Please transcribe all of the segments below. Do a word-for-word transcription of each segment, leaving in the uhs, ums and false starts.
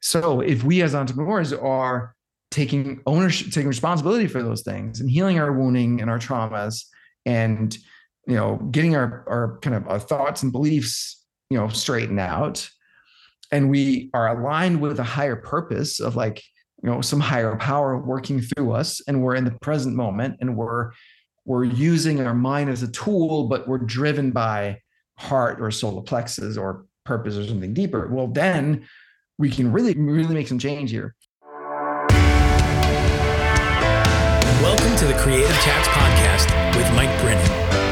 So if we as entrepreneurs are taking ownership, taking responsibility for those things and healing our wounding and our traumas and, you know, getting our, our kind of our thoughts and beliefs, you know, straightened out, and we are aligned with a higher purpose of like, you know, some higher power working through us, and we're in the present moment, and we're, we're using our mind as a tool, but we're driven by heart or solar plexus or purpose or something deeper. Well, then we can really, really make some change here. Welcome to the Creative Chats Podcast with Mike Brennan.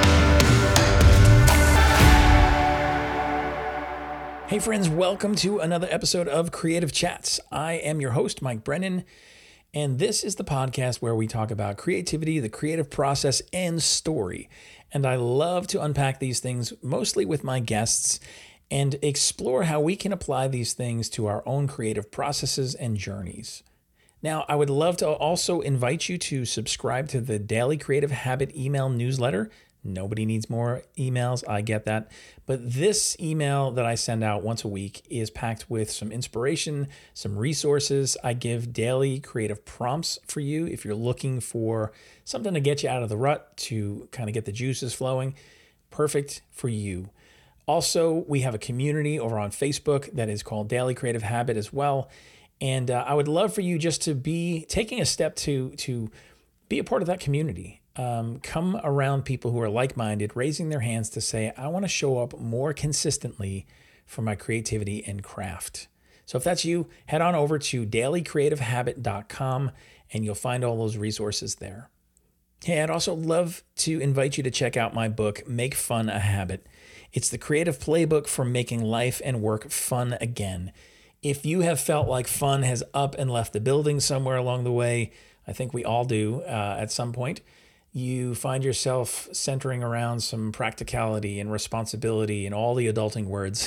Hey friends, welcome to another episode of Creative Chats. I am your host, Mike Brennan, and this is the podcast where we talk about creativity, the creative process, and story. And I love to unpack these things mostly with my guests and explore how we can apply these things to our own creative processes and journeys. Now, I would love to also invite you to subscribe to the Daily Creative Habit email newsletter. Nobody needs more emails, I get that. But this email that I send out once a week is packed with some inspiration, some resources. I give daily creative prompts for you if you're looking for something to get you out of the rut, to kind of get the juices flowing. Perfect for you. Also, we have a community over on Facebook that is called Daily Creative Habit as well. And uh, I would love for you just to be taking a step to, to be a part of that community. Um, come around people who are like-minded, raising their hands to say, I want to show up more consistently for my creativity and craft. So if that's you, head on over to daily creative habit dot com and you'll find all those resources there. Hey, I'd also love to invite you to check out my book, Make Fun a Habit. It's the creative playbook for making life and work fun again. If you have felt like fun has up and left the building somewhere along the way, I think we all do uh, at some point, you find yourself centering around some practicality and responsibility and all the adulting words.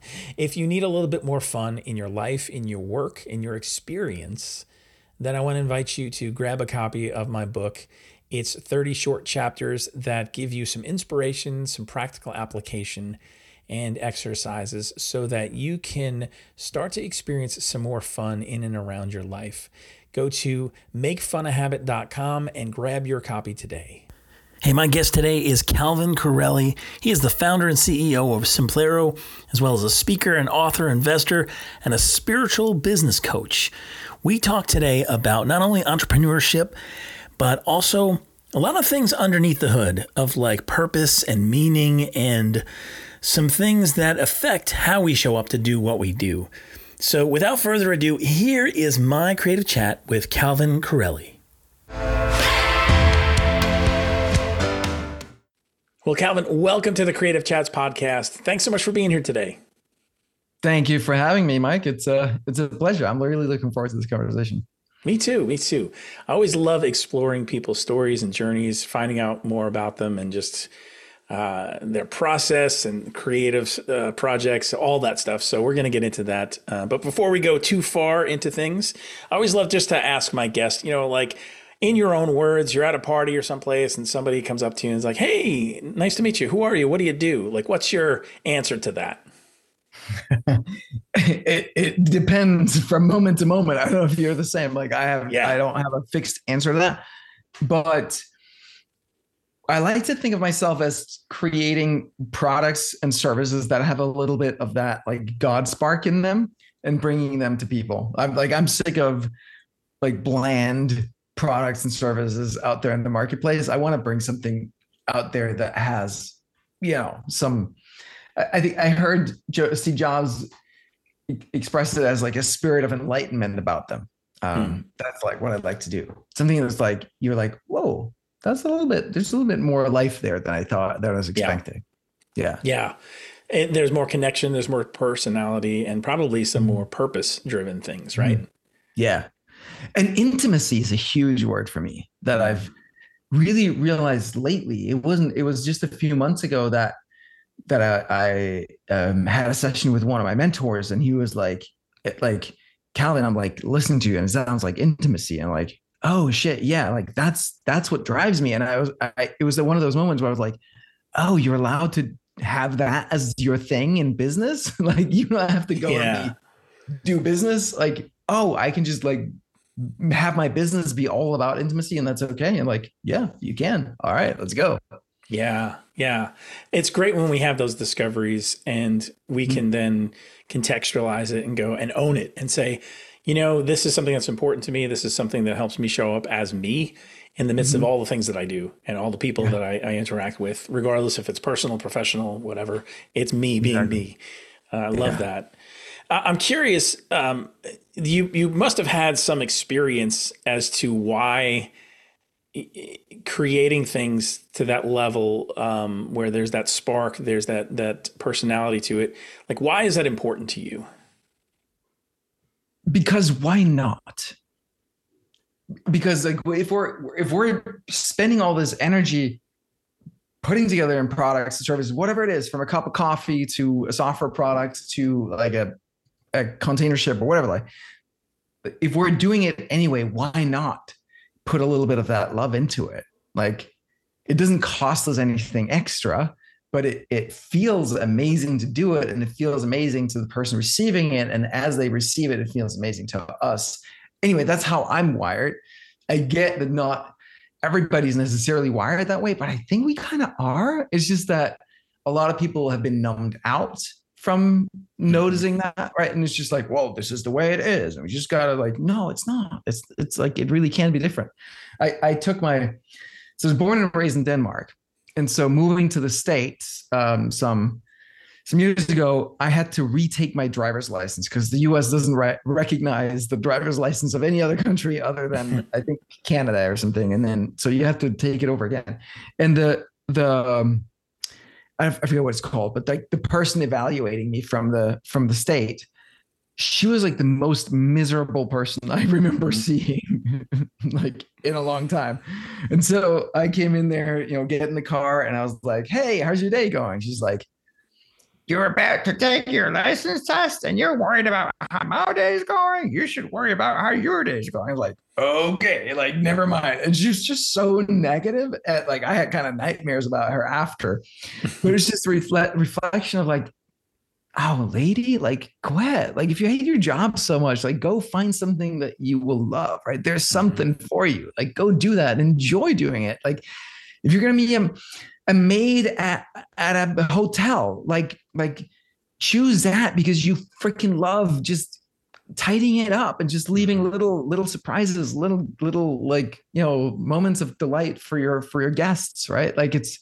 If you need a little bit more fun in your life, in your work, in your experience, then I want to invite you to grab a copy of my book. It's thirty short chapters that give you some inspiration, some practical application, and exercises so that you can start to experience some more fun in and around your life. Go to make fun a habit dot com and grab your copy today. Hey, my guest today is Calvin Corelli. He is the founder and C E O of Simplero, as well as a speaker and author, investor, and a spiritual business coach. We talk today about not only entrepreneurship, but also a lot of things underneath the hood of like purpose and meaning and some things that affect how we show up to do what we do. So without further ado, here is my creative chat with Calvin Corelli. Well, Calvin, welcome to the Creative Chats Podcast. Thanks so much for being here today. Thank you for having me, Mike. It's a, it's a pleasure. I'm really looking forward to this conversation. Me too. Me too. I always love exploring people's stories and journeys, finding out more about them and just uh, their process and creative uh, projects, all that stuff. So we're going to get into that. Uh, but before we go too far into things, I always love just to ask my guests, you know, like in your own words, you're at a party or someplace and somebody comes up to you and is like, hey, nice to meet you. Who are you? What do you do? Like, what's your answer to that? it, it depends from moment to moment. I don't know if you're the same. Like I have, yeah. I don't have a fixed answer to that, but I like to think of myself as creating products and services that have a little bit of that like God spark in them and bringing them to people. I'm like, I'm sick of like bland products and services out there in the marketplace. I want to bring something out there that has, you know, some, I think I heard Joe, Steve Jobs express it as like a spirit of enlightenment about them. Um, hmm. That's like what I'd like to do. Something that's like, you're like, whoa, that's a little bit, there's a little bit more life there than I thought, that I was expecting. Yeah. Yeah. yeah. And there's more connection, there's more personality, and probably some more purpose driven things, right? Mm-hmm. Yeah. And intimacy is a huge word for me that mm-hmm. I've really realized lately. It wasn't, it was just a few months ago that that I, I um, had a session with one of my mentors, and he was like, like, Calvin, I'm like listening to you and it sounds like intimacy. And I'm like, oh shit. Yeah. Like that's, that's what drives me. And I was, I, it was one of those moments where I was like, oh, you're allowed to have that as your thing in business. Like you don't have to go yeah. and be do business, like, oh, I can just like have my business be all about intimacy and that's okay. And like, yeah, you can. All right, let's go. Yeah, yeah. It's great when we have those discoveries and we can then contextualize it and go and own it and say, you know, this is something that's important to me. This is something that helps me show up as me in the midst of Mm-hmm. all the things that I do and all the people Yeah, that I, I interact with, regardless if it's personal, professional, whatever. It's me being exactly. me. Uh, I love Yeah. that. I- I'm curious. Um, you you must have had some experience as to why creating things to that level, um, where there's that spark, there's that that personality to it. Like, why is that important to you? Because why not? Because like if we're if we're spending all this energy putting together in products and services, whatever it is, from a cup of coffee to a software product to like a, a container ship or whatever, like if we're doing it anyway, why not put a little bit of that love into it? Like it doesn't cost us anything extra, but it, it feels amazing to do it. And it feels amazing to the person receiving it. And as they receive it, it feels amazing to us. Anyway, that's how I'm wired. I get that not everybody's necessarily wired that way, but I think we kind of are. It's just that a lot of people have been numbed out from Mhm. noticing that, right? And it's just like, well, this is the way it is, and we just gotta like, no, it's not. It's it's like it really can be different. I I took my so I was born and raised in Denmark, and so moving to the States, um, some some years ago, I had to retake my driver's license because the U S doesn't re- recognize the driver's license of any other country other than I think Canada or something. And then so you have to take it over again. And the the um, I forget what it's called, but like the person evaluating me from the from the state, she was like the most miserable person I remember seeing like in a long time. And so I came in there, you know, get in the car and I was like, hey, how's your day going? She's like, you're about to take your license test and you're worried about how my day's going. You should worry about how your day's going. I was like, okay, like never mind. And she was just so negative. At, like I had kind of nightmares about her after, but it's just a reflect, reflection of like, oh, lady, like go ahead. Like if you hate your job so much, like go find something that you will love, right? There's Mhm. something for you. Like go do that. Enjoy doing it. Like if you're gonna be a, a maid at at a hotel, like like choose that because you freaking love just tidying it up and just leaving Mhm. little little surprises, little little like you know moments of delight for your for your guests, right? Like it's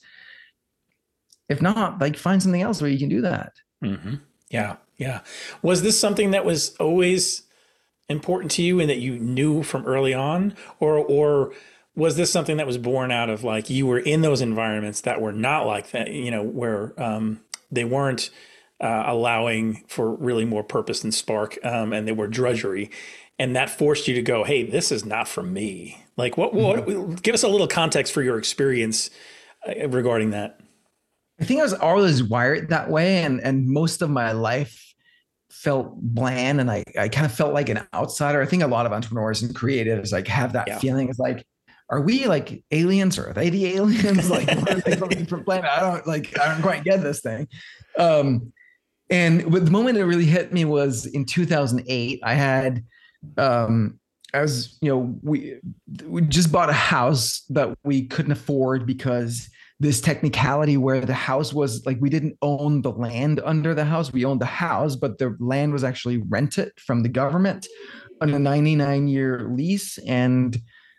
if not, like find something else where you can do that. Hmm. Yeah, yeah. Was this something that was always important to you and that you knew from early on, or or was this something that was born out of like you were in those environments that were not like that, you know, where um, they weren't uh, allowing for really more purpose and spark, um, and they were drudgery, and that forced you to go, hey, this is not for me. Like, what? Mhm. What? Give us a little context for your experience uh, regarding that. I think I was always wired that way, and and most of my life felt bland, and I I kind of felt like an outsider. I think a lot of entrepreneurs and creatives like have that Yeah. feeling. It's like, are we like aliens or are they the aliens? Like, are they from a different planet? I don't like. I don't quite get this thing. Um, and but the moment it really hit me was in two thousand eight. I had um I was, you know, we we just bought a house that we couldn't afford because this technicality where the house was like we didn't own the land under the house. We owned the house, but the land was actually rented from the government on a ninety-nine year lease and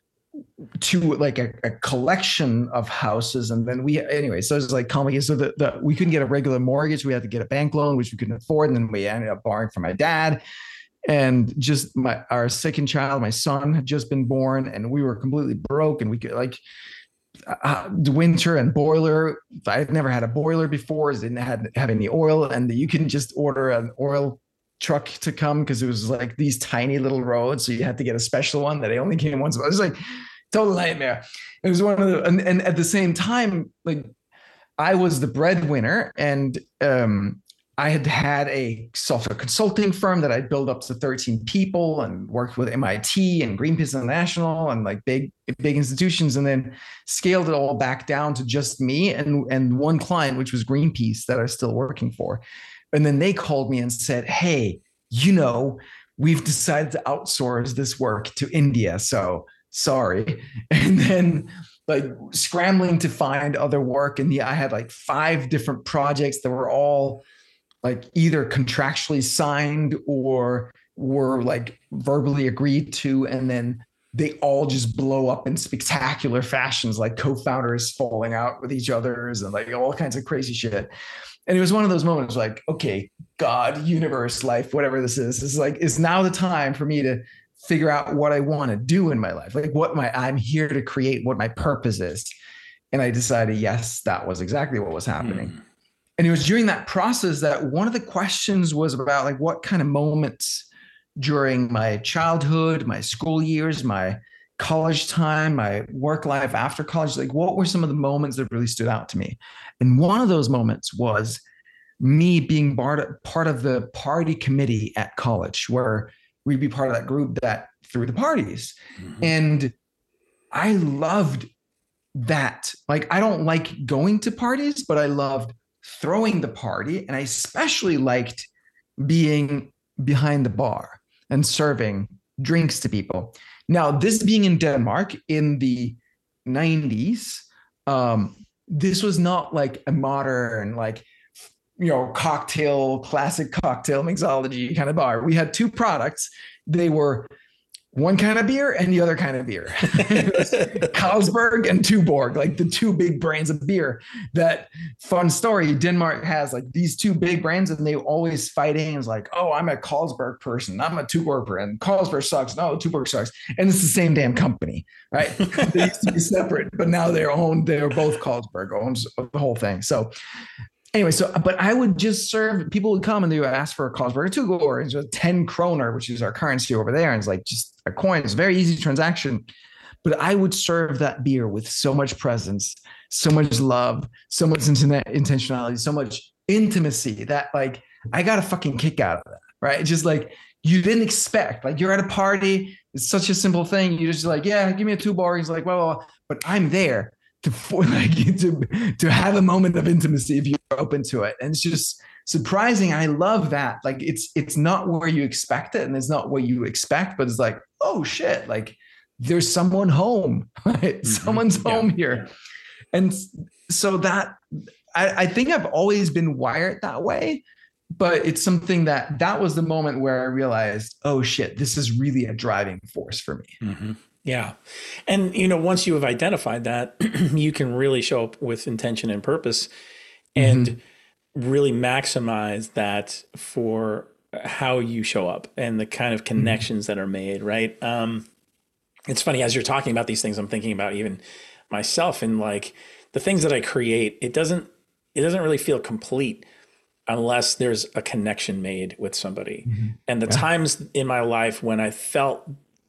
to like a, a collection of houses. And then we anyway, so it's like complicated. So that the, we couldn't get a regular mortgage. We had to get a bank loan, which we couldn't afford. And then we ended up borrowing from my dad and just my our second child, my son had just been born, and we were completely broke. And we could like uh, the winter and boiler. I've never had a boiler before. Didn't have, have any oil, and you can just order an oil truck to come because it was like these tiny little roads, so you had to get a special one that they only came once. It was like total nightmare. It was one of the and, and at the same time, like I was the breadwinner, and um, I had had a software consulting firm that I built up to thirteen people and worked with M I T and Greenpeace International and like big big institutions, and then scaled it all back down to just me and and one client, which was Greenpeace, that I was still working for. And then they called me and said, "Hey, you know, we've decided to outsource this work to India. So sorry. And then like scrambling to find other work. And yeah, I had like five different projects that were all like either contractually signed or were like verbally agreed to. And then they all just blow up in spectacular fashions, like co-founders falling out with each others and like all kinds of crazy shit. And it was one of those moments like, okay, God, universe, life, whatever this is, is like, is now the time for me to figure out what I want to do in my life. Like what my, I'm here to create, what my purpose is. And I decided, yes, that was exactly what was happening. Mm. And it was during that process that one of the questions was about like, what kind of moments during my childhood, my school years, my college time, my work life after college, like what were some of the moments that really stood out to me? And one of those moments was me being part, part of the party committee at college, where we'd be part of that group that threw the parties. Mm-hmm. And I loved that. Like, I don't like going to parties, but I loved throwing the party. And I especially liked being behind the bar and serving drinks to people. Now, this being in Denmark in the nineties, um, this was not like a modern, like, you know, cocktail, classic cocktail mixology kind of bar. We had two products. They were one kind of beer and the other kind of beer. Carlsberg and Tuborg, like the two big brands of beer. That fun story, Denmark has like these two big brands and they always fighting. It's like, oh, I'm a Carlsberg person. I'm a Tuborg person. Carlsberg sucks. No, Tuborg sucks. And it's the same damn company, right? They used to be separate, but now they're owned. They're both Carlsberg owns the whole thing. So anyway, so, but I would just serve, people would come and they would ask for a Carlsberg or Tuborg, and so ten kroner, which is our currency over there. And it's like just a coin. It's a very easy transaction. But I would serve that beer with so much presence, so much love, so much intentionality, so much intimacy that like, I got a fucking kick out of that, right? Just like, you didn't expect, like you're at a party. It's such a simple thing. You're just like, yeah, give me a Tuborg. He's like, well, well, but I'm there to for like to to have a moment of intimacy if you're open to it. And it's just surprising. I love that. Like it's it's not where you expect it, and it's not what you expect, but it's like, oh shit, like there's someone home, right? Mm-hmm. Someone's yeah. home here. And so that I, I think I've always been wired that way, but it's something that that was the moment where I realized, oh shit, this is really a driving force for me. Mm-hmm. Yeah. And, you know, once you have identified that, you can really show up with intention and purpose and mm-hmm. really maximize that for how you show up and the kind of connections mm-hmm. that are made, right? Um, it's funny, as you're talking about these things, I'm thinking about even myself and like the things that I create, it doesn't, it doesn't really feel complete unless there's a connection made with somebody. Mm-hmm. And the yeah. times in my life when I felt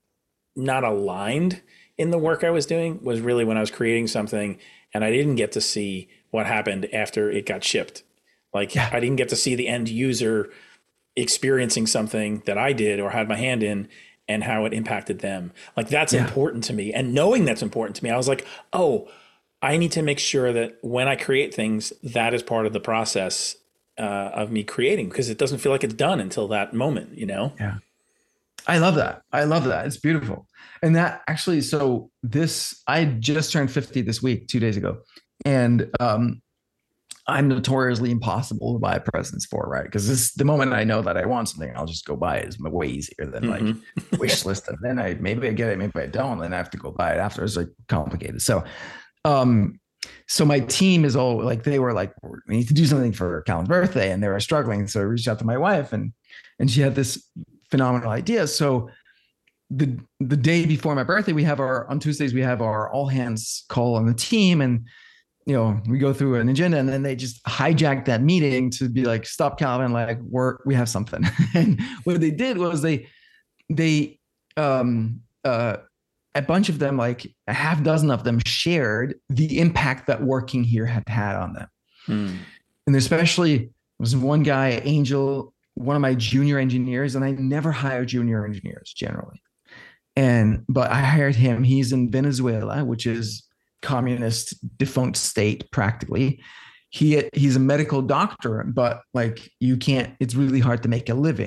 not aligned in the work I was doing was really when I was creating something and I didn't get to see what happened after it got shipped. Like yeah. I didn't get to see the end user experiencing something that I did or had my hand in and how it impacted them. Like that's yeah. important to me. And knowing that's important to me, I was like, oh, I need to make sure that when I create things, that is part of the process uh, of me creating, because it doesn't feel like it's done until that moment, you know? Yeah. I love that. I love that. It's beautiful. And that actually, so this, I just turned fifty this week, two days ago. And um, I'm notoriously impossible to buy presents for, right? Because this, the moment I know that I want something, I'll just go buy it. It's way easier than mm-hmm. like wish list. And then I, maybe I get it, maybe I don't. Then I have to go buy it after. It's like complicated. So, um, so my team is all like, they were like, we need to do something for Callan's birthday. And they were struggling. So I reached out to my wife and, and she had this phenomenal idea. So the the day before my birthday, we have our on Tuesdays we have our all hands call on the team, and you know we go through an agenda, and then they just hijacked that meeting to be like, stop, Calvin, like we're we have something. And what they did was they they um uh a bunch of them, like a half dozen of them, shared the impact that working here had had on them. Hmm. And especially was one guy, Angel, one of my junior engineers, and I never hire junior engineers generally. And, but I hired him. He's in Venezuela, which is communist defunct state practically. He, he's a medical doctor, but like you can't, it's really hard to make a living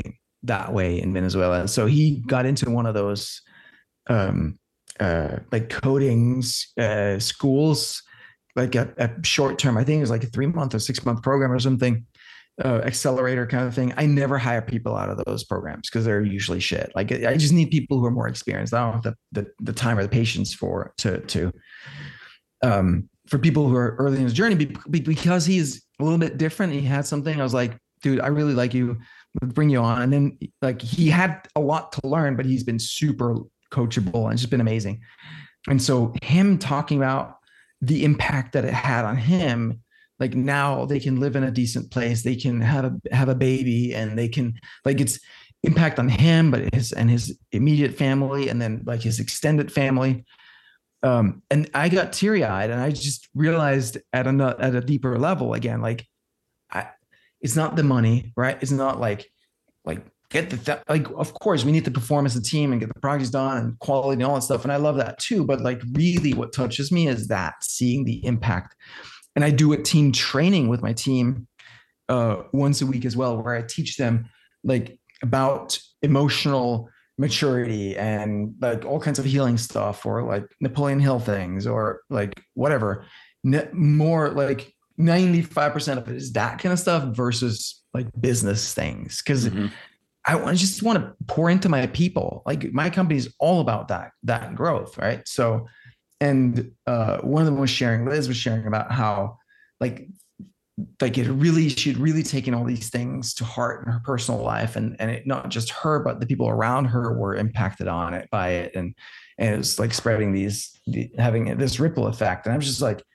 that way in Venezuela. So he got into one of those um, uh, like codings uh, schools, like a, a short term. I think it was like a three month or six month program or something, uh, accelerator kind of thing. I never hire people out of those programs because they're usually shit. Like I just need people who are more experienced. I don't have the the, the time or the patience for to to um, for people who are early in his journey, because he's a little bit different. He had something. I was like, dude, I really like you. Let's bring you on. And then like he had a lot to learn, but he's been super coachable and it's just been amazing. And so him talking about the impact that it had on him, like now they can live in a decent place, they can have a have a baby, and they can like it's impact on him, but his and his immediate family, and then like his extended family. Um, and I got teary eyed, and I just realized at a at a deeper level again, like I, it's not the money, right? It's not like like get the th- like. Of course, we need to perform as a team and get the projects done and quality and all that stuff, and I love that too. But like, really, what touches me is that seeing the impact. And I do a team training with my team uh, once a week as well, where I teach them like about emotional maturity and like all kinds of healing stuff, or like Napoleon Hill things, or like whatever. Ne- more like ninety-five percent of it is that kind of stuff versus like business things. Cause mm-hmm. I just want to pour into my people. Like my company is all about that, that growth. Right. So, and uh, one of them was sharing, Liz was sharing about how like, like it really, she'd really taken all these things to heart in her personal life, and, and it, not just her, but the people around her were impacted on it by it. And, and it was like spreading these, the, having this ripple effect. And I was just like,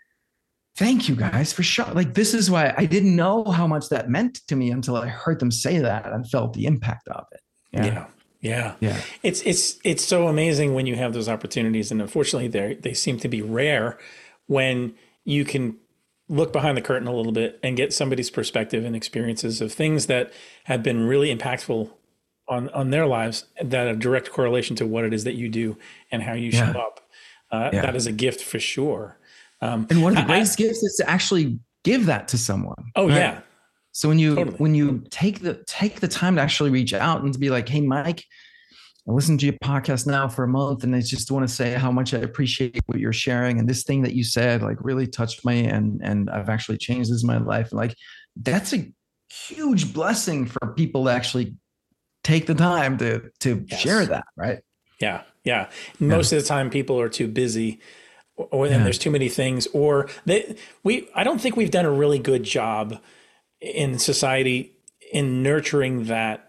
thank you guys for sure. Like, this is why I didn't know how much that meant to me until I heard them say that and felt the impact of it. Yeah. Yeah. Yeah. Yeah. It's, it's, it's so amazing when you have those opportunities. And unfortunately they they seem to be rare when you can look behind the curtain a little bit and get somebody's perspective and experiences of things that have been really impactful on, on their lives that have direct correlation to what it is that you do and how you yeah. show up. Uh, yeah. That is a gift for sure. Um, and one of the greatest I, gifts is to actually give that to someone. Oh right? yeah. So when you, totally. when you take the, take the time to actually reach out and to be like, hey, Mike, I listened to your podcast now for a month, and I just want to say how much I appreciate what you're sharing. And this thing that you said, like, really touched me, and, and I've actually changed this in my life. Like, that's a huge blessing for people to actually take the time to, to yes. share that. Right. Yeah. Yeah. Most yeah. of the time people are too busy, or then yeah. there's too many things, or they, we, I don't think we've done a really good job in society in nurturing that.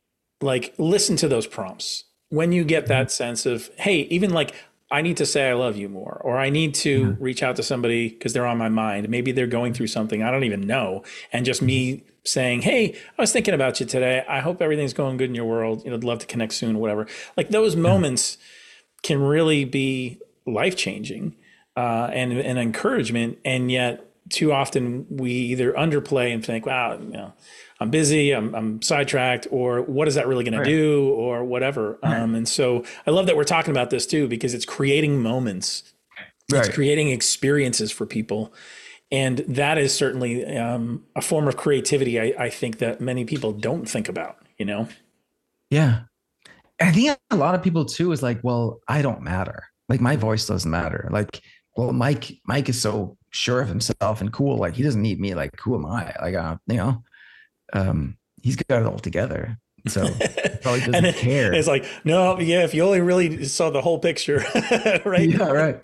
Like, listen to those prompts when you get that sense of, hey, even like, I need to say I love you more, or I need to mm-hmm. reach out to somebody because they're on my mind. Maybe they're going through something I don't even know. And just me saying, hey, I was thinking about you today. I hope everything's going good in your world. You know, I'd love to connect soon, whatever. Like, those moments can really be life-changing uh, and an encouragement. And yet too often we either underplay and think, wow, you know, I'm busy, I'm, I'm sidetracked, or what is that really going right. to do, or whatever. Right. Um, and so I love that we're talking about this too, because it's creating moments, right. it's creating experiences for people. And that is certainly um, a form of creativity, I, I think, that many people don't think about, you know? Yeah. I think a lot of people too is like, well, I don't matter. Like, my voice doesn't matter. Like, well, Mike, Mike is so sure of himself and cool. Like, he doesn't need me. Like, who am I? Like, uh, you know, um, he's got it all together. So he probably doesn't and it, care. It's like, no, yeah, if you only really saw the whole picture, right? Yeah, right.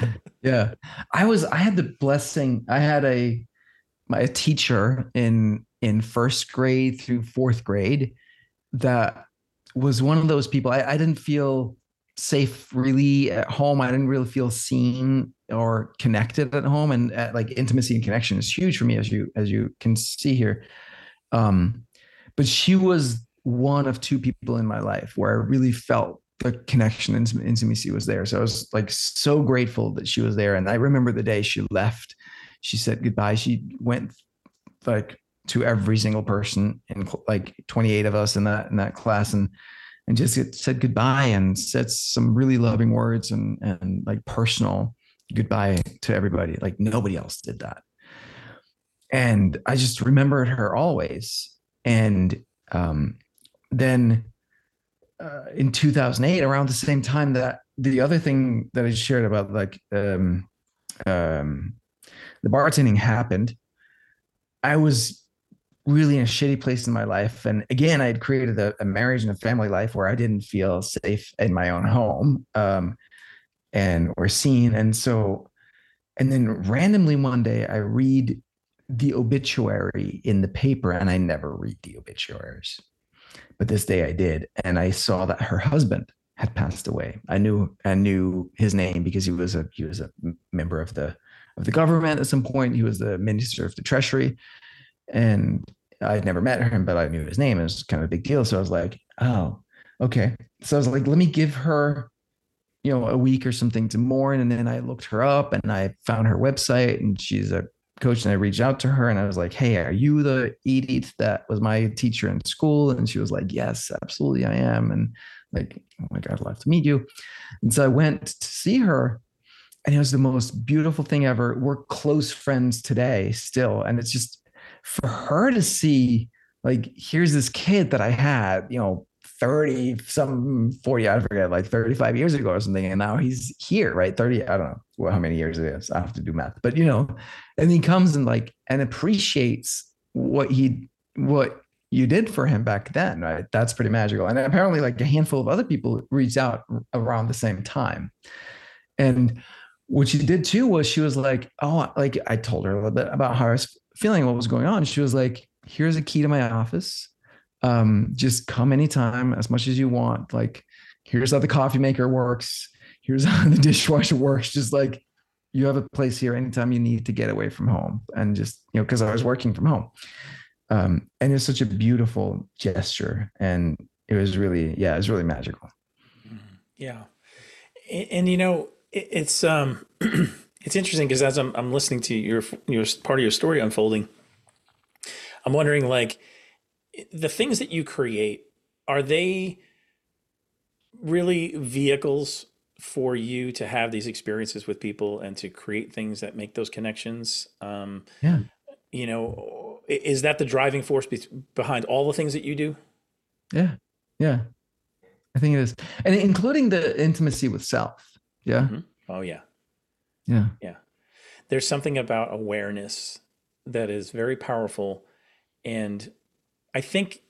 Yeah. I was, I had the blessing. I had a, my a teacher in, in first grade through fourth grade that was one of those people. I, I didn't feel safe really at home. I didn't really feel seen or connected at home. And uh, like, intimacy and connection is huge for me, as you, as you can see here. Um, but she was one of two people in my life where I really felt the connection and intimacy was there. So I was like so grateful that she was there. And I remember the day she left, she said goodbye. She went like to every single person, in like twenty-eight of us in that, in that class, and, and just said goodbye and said some really loving words and, and like personal goodbye to everybody. Like, nobody else did that. And I just remembered her always. And um, then uh, in two thousand eight, around the same time that the other thing that I shared about like um, um, the bartending happened, I was really in a shitty place in my life. And again, I had created a, a marriage and a family life where I didn't feel safe in my own home um, and or seen. And so, and then randomly one day I read the obituary in the paper, and I never read the obituaries. But this day I did, and I saw that her husband had passed away. I knew I knew his name because he was a he was a member of the of the government at some point. He was the minister of the treasury, and I'd never met him, but I knew his name. It was kind of a big deal. So I was like, oh, okay. So I was like, let me give her, you know, a week or something to mourn. And then I looked her up and I found her website, and she's a coach, and I reached out to her and I was like, hey, are you the Edith that was my teacher in school? And she was like, yes, absolutely, I am. And like, oh my God, I'd love to meet you. And so I went to see her, and it was the most beautiful thing ever. We're close friends today still. And it's just for her to see, like, here's this kid that I had, you know, thirty, some forty, I forget, like thirty-five years ago or something. And now he's here, right? thirty, I don't know well, how many years it is. I have to do math, but you know, and he comes and like, and appreciates what he, what you did for him back then, right? That's pretty magical. And apparently like a handful of other people reached out around the same time. And what she did too was she was like, oh, like I told her a little bit about how I was feeling, what was going on. She was like, here's a key to my office. Um, just come anytime, as much as you want. Like, here's how the coffee maker works. Here's how the dishwasher works. Just like, you have a place here anytime you need to get away from home. And just, you know, because I was working from home. Um, and it's such a beautiful gesture. And it was really, yeah, it was really magical. Yeah. And, and you know, it, it's um it's interesting because as I'm I'm listening to your your part of your story unfolding, I'm wondering, like, the things that you create, are they really vehicles for you to have these experiences with people and to create things that make those connections? Um, Yeah. you know, i- is that the driving force be- behind all the things that you do? Yeah. Yeah. I think it is. And including the intimacy with self. Yeah. Mhm. Oh yeah, Yeah. yeah. There's something about awareness that is very powerful, and I think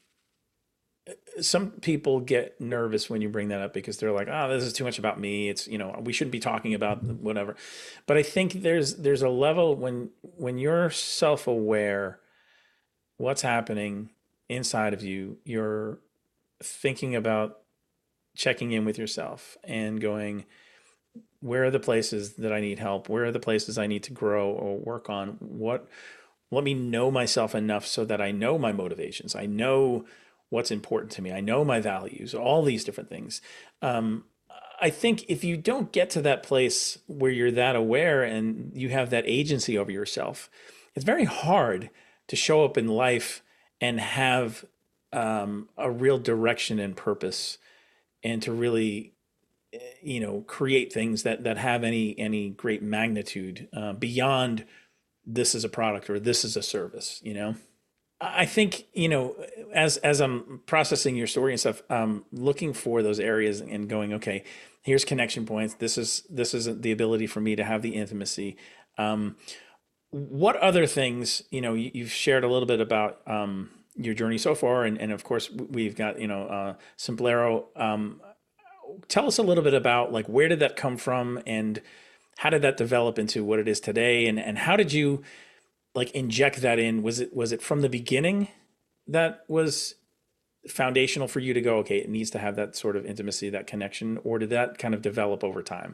some people get nervous when you bring that up because they're like, "Oh, this is too much about me. It's, you know, we shouldn't be talking about whatever." But I think there's there's a level when when you're self-aware what's happening inside of you, you're thinking about checking in with yourself and going, where are the places that I need help? Where are the places I need to grow or work on? What, let me know myself enough so that I know my motivations. I know what's important to me. I know my values, all these different things. Um, I think if you don't get to that place where you're that aware and you have that agency over yourself, it's very hard to show up in life and have um, a real direction and purpose, and to really, you know, create things that that have any any great magnitude uh, beyond this is a product or this is a service. You know, I think, you know, as as I'm processing your story and stuff, um, looking for those areas and going, okay, here's connection points. This is this is the ability for me to have the intimacy. Um, what other things, you know, you, you've shared a little bit about um, your journey so far, and and of course we've got, you know, uh, Semblero. Um, tell us a little bit about, like, where did that come from and how did that develop into what it is today, and and how did you like inject that in? Was it was it from the beginning that was foundational for you to go, okay, it needs to have that sort of intimacy, that connection, or did that kind of develop over time?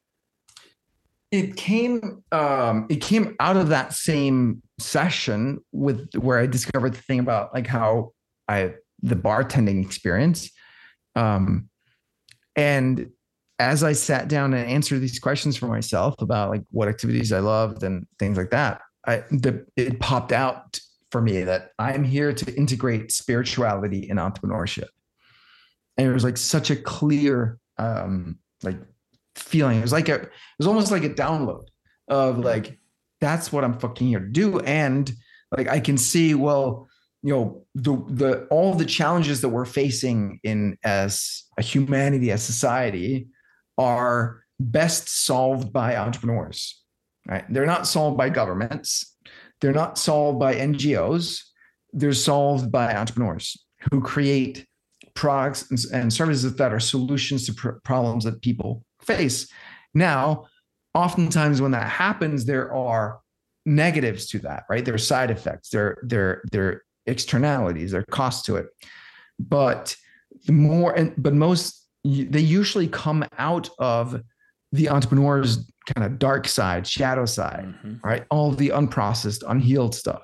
It came um it came out of that same session with where I discovered the thing about like how I the bartending experience. Um and as I sat down and answered these questions for myself about like what activities I loved and things like that, I the it popped out for me that I'm here to integrate spirituality and entrepreneurship. And it was like such a clear um like feeling. It was like a it was almost like a download of like, that's what I'm fucking here to do. And like I can see, well, you know, the the all the challenges that we're facing in as a humanity, as society, are best solved by entrepreneurs, right? They're not solved by governments. They're not solved by N G Os. They're solved by entrepreneurs who create products and, and services that are solutions to pr- problems that people face. Now, oftentimes when that happens, there are negatives to that, right? There are side effects, there, there, there externalities, there are costs to it. But the more, and but most, they usually come out of the entrepreneur's kind of dark side, shadow side, mm-hmm. right? All the unprocessed, unhealed stuff.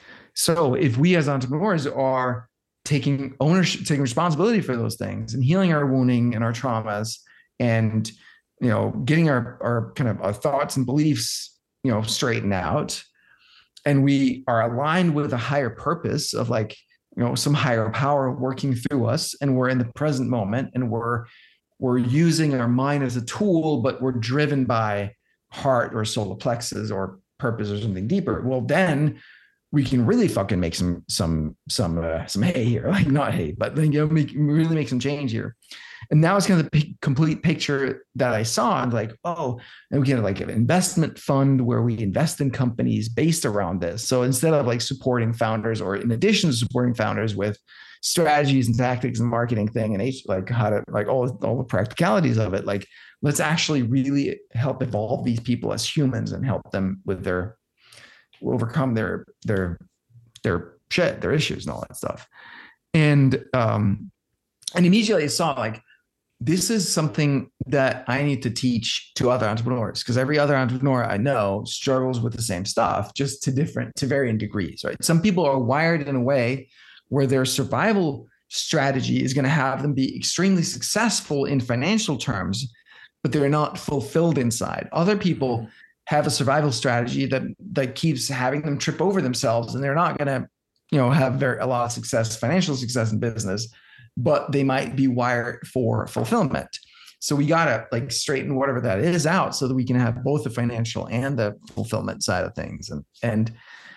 So if we as entrepreneurs are taking ownership, taking responsibility for those things and healing our wounding and our traumas, and, you know, getting our, our kind of our thoughts and beliefs, you know, straightened out, and we are aligned with a higher purpose of, like, you know, some higher power working through us, and we're in the present moment, and we're we're using our mind as a tool, but we're driven by heart or solar plexus or purpose or something deeper. Well, then we can really fucking make some some some uh, some hay here, like not hay, but then, you know, make, really make some change here. And that was kind of the p- complete picture that I saw. And like, oh, and we get like an investment fund where we invest in companies based around this. So instead of like supporting founders, or in addition to supporting founders with strategies and tactics and marketing thing and like how to like all, all the practicalities of it, like, let's actually really help evolve these people as humans and help them with their overcome their their their shit, their issues and all that stuff. And um and immediately I saw, like, this is something that I need to teach to other entrepreneurs, because every other entrepreneur I know struggles with the same stuff, just to different, to varying degrees, right? Some people are wired in a way where their survival strategy is going to have them be extremely successful in financial terms, but they're not fulfilled inside. Other people have a survival strategy that that keeps having them trip over themselves, and they're not going to, you know, have very a lot of success, financial success in business, but they might be wired for fulfillment. So we got to like straighten whatever that is out so that we can have both the financial and the fulfillment side of things. And, and,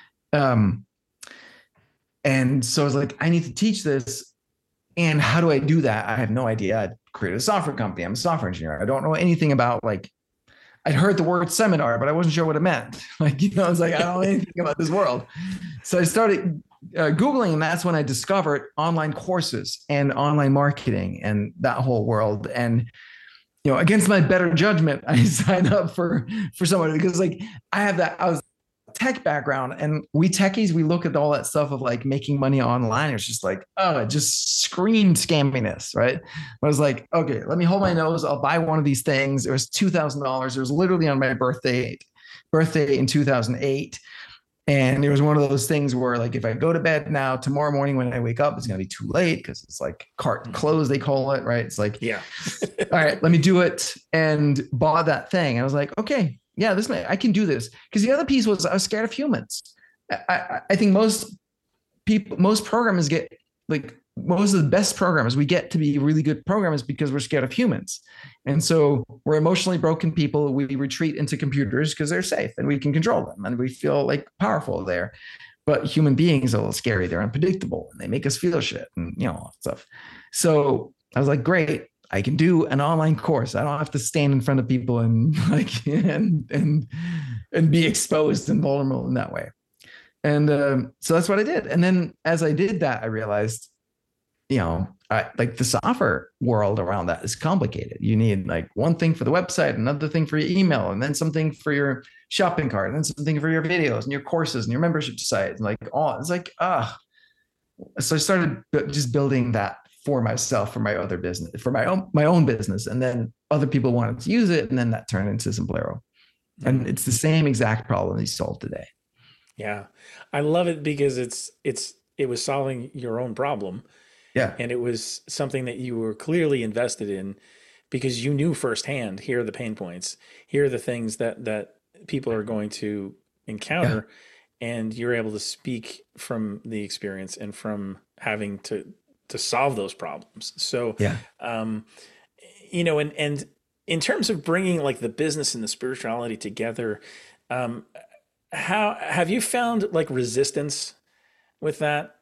um, and so I was like, I need to teach this. And how do I do that? I have no idea. I created a software company. I'm a software engineer. I don't know anything about, like, I'd heard the word seminar, but I wasn't sure what it meant. Like, you know, I was like, I don't know anything about this world. So I started uh, Googling, and that's when I discovered online courses and online marketing and that whole world. And, you know, against my better judgment, I signed up for, for someone, because like I have that, I was tech background, and we techies, we look at all that stuff of like making money online. It's just like, oh, it just screamed scamminess, right? I was like, okay, let me hold my nose. I'll buy one of these things. It was two thousand dollars. It was literally on my birthday, birthday in two thousand eight. And it was one of those things where, like, if I go to bed now, tomorrow morning when I wake up, it's going to be too late, because it's like cart close, they call it, right? It's like, yeah. All right, let me do it. And bought that thing. I was like, okay, yeah, this may, I can do this. Because the other piece was I was scared of humans. I, I, I think most people, most programmers get, like, most of the best programmers, we get to be really good programmers because we're scared of humans. And so we're emotionally broken people. We retreat into computers because they're safe and we can control them and we feel like powerful there. But human beings are a little scary. They're unpredictable and they make us feel shit and, you know, all that stuff. So I was like, great, I can do an online course. I don't have to stand in front of people and like, and, and, and be exposed and vulnerable in that way. And um, so that's what I did. And then as I did that, I realized, you know, I, like the software world around that is complicated. You need like one thing for the website, another thing for your email, and then something for your shopping cart, and then something for your videos and your courses and your membership site. And like, all it's like, ah. So I started just building that for myself, for my other business, for my own, my own business. And then other people wanted to use it. And then that turned into Semplero. And it's the same exact problem you solve today. Yeah. I love it because it's, it's, it was solving your own problem. Yeah. And it was something that you were clearly invested in because you knew firsthand, here are the pain points. Here are the things that, that people are going to encounter. Yeah. And you're able to speak from the experience and from having to, to solve those problems. So, yeah. um, you know, and, and in terms of bringing like the business and the spirituality together, um, how have you found like resistance with that?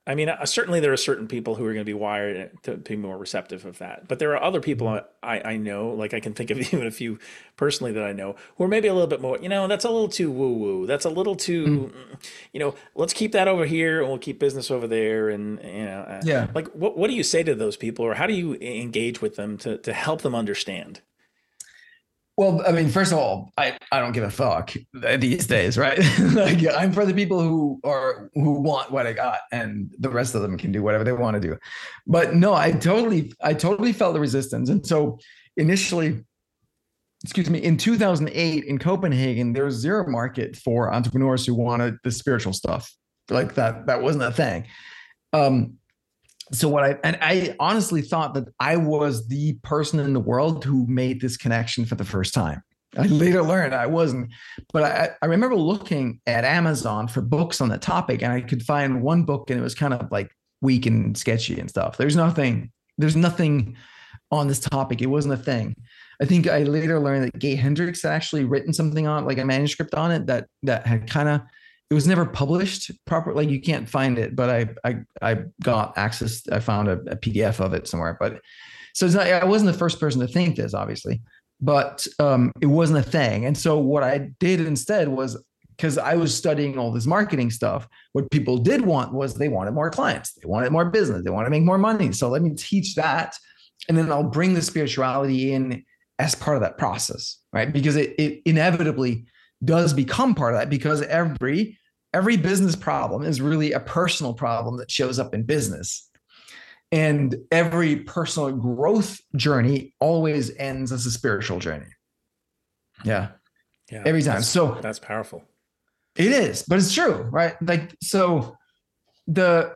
I mean, uh, certainly there are certain people who are going to be wired to be more receptive of that. But there are other people Mhm. I, I know, like I can think of even a few personally that I know, who are maybe a little bit more, you know, that's a little too woo woo. That's a little Mm. too, mm, you know, let's keep that over here and we'll keep business over there. And, you know, uh, Yeah. like what, what do you say to those people, or how do you engage with them to, to help them understand? Well, I mean, first of all, I, I don't give a fuck these days, right? Like I'm for the people who are who want what I got, and the rest of them can do whatever they want to do. But no, I totally I totally felt the resistance. And so initially, excuse me, in two thousand eight in Copenhagen, there was zero market for entrepreneurs who wanted the spiritual stuff. Like that, that wasn't a thing. Um, so what I and I honestly thought that I was the person in the world who made this connection for the first time. I later learned I wasn't, but I, I remember looking at Amazon for books on the topic, and I could find one book, and it was kind of like weak and sketchy and stuff. There's nothing, there's nothing on this topic. It wasn't a thing. I think I later learned that Gay Hendricks had actually written something on, like a manuscript on it that that had kind of, it was never published proper. Like you can't find it, but I I I got access. I found a, a P D F of it somewhere. But so it's not, I wasn't the first person to think this, obviously, but um, it wasn't a thing. And so what I did instead was, because I was studying all this marketing stuff, what people did want was they wanted more clients, they wanted more business, they wanted to make more money. So let me teach that, and then I'll bring the spirituality in as part of that process, right? Because it, it inevitably does become part of that, because every every business problem is really a personal problem that shows up in business. And every personal growth journey always ends as a spiritual journey. Yeah. Yeah. Every time. That's, So that's powerful. it is, but it's true, right? Like, so the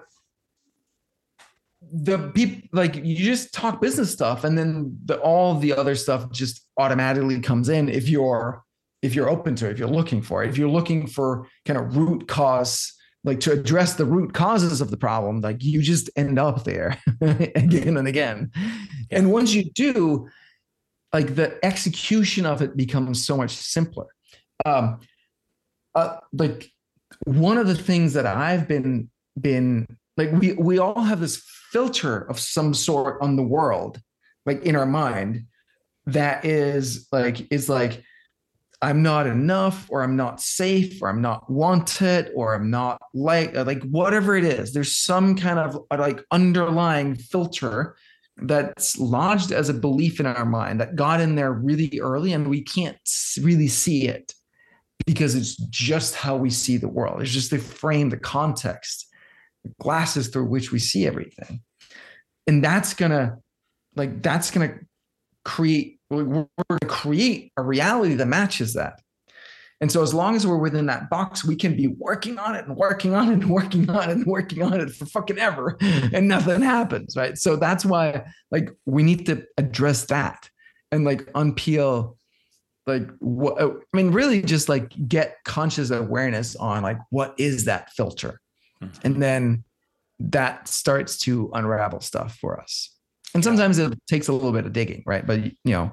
the people, like, you just talk business stuff, and then the all the other stuff just automatically comes in if you're if you're open to it, if you're looking for it, if you're looking for kind of root cause, like to address the root causes of the problem, like you just end up there again and again. Yeah. And once you do, like the execution of it becomes so much simpler. Um, uh, like one of the things that I've been been like, we we all have this filter of some sort on the world, like in our mind, that is like is like I'm not enough, or I'm not safe, or I'm not wanted, or I'm not like like whatever it is. There's some kind of like underlying filter that's lodged as a belief in our mind that got in there really early, and we can't really see it because it's just how we see the world. It's just the frame, the context, the glasses through which we see everything. And that's gonna like that's gonna create we're going to create a reality that matches that. And so as long as we're within that box, we can be working on it and working on it and working on it and working on it for fucking ever, and nothing happens, right? So that's why, like, we need to address that and like unpeel, like, what I mean, really just like get conscious awareness on like what is that filter, mm-hmm. and then that starts to unravel stuff for us. And sometimes it takes a little bit of digging, right? But, you know,